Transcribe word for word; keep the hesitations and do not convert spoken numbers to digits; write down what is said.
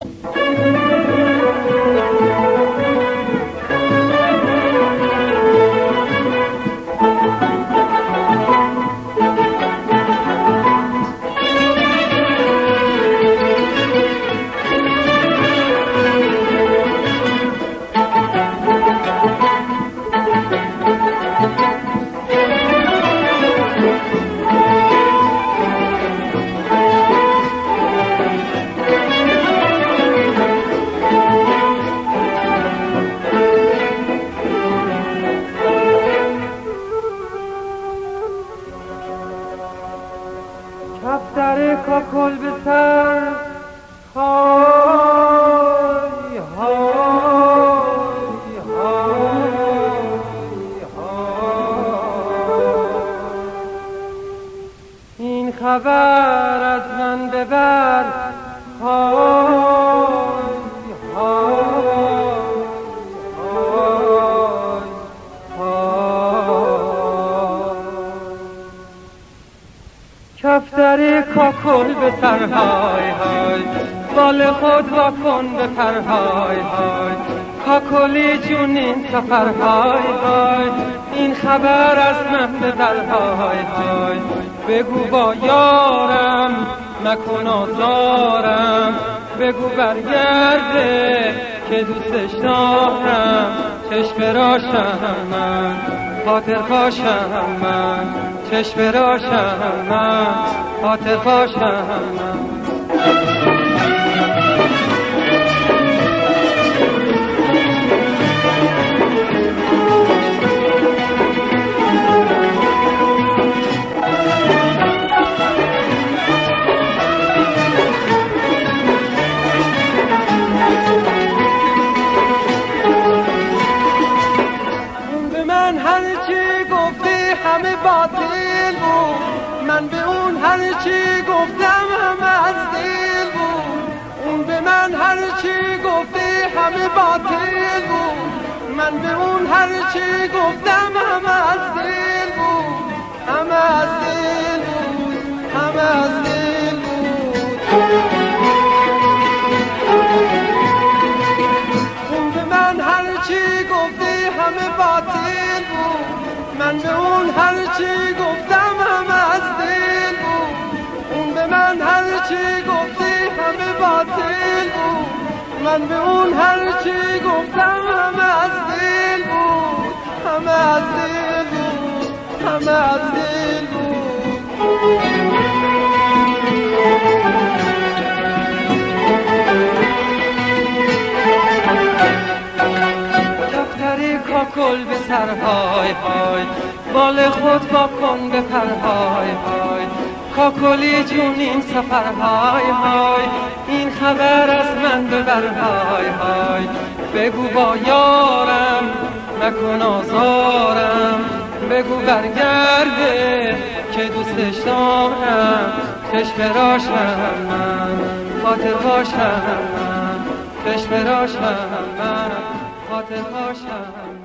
کفتر کاکل به سر های های های های این خبر از من ببر های های کفتر کاکل به سرهای های بال خود وا کن به پرهای های کاکلی جون این سفرهای های این خبر از من به برهای های بگو با یارم مکن آزارم بگو برگرده که دوستش دارم چشم راشم من خاطر خواشم من چشم راشم من خاطر خواشم من همه باطل بود من به اون هر چی گفتم همه از دل بود اون به من هر چی گفته همه باطل بود من به اون هر چی گفتم همه از دل بود همه از دل بود همه از دل بود اون به من هر چی گفته همه باطل بود من به اون هر چی گفتم همه از دل بود اون به من هر چی گفته همه باطل بود من به اون هر چی گفتم همه از دل بود همه از دل بود همه از دل بود کفتر کاکل به سرهای های بال خود با کن به پرهای های کاکلی جون این سفرهای های این خبر از من به برهای های بگو با یارم مکن آزارم بگو برگرده که دوستش دارم چشم راشم من خاطر خواشم من چشم راشم من خاطر خواشم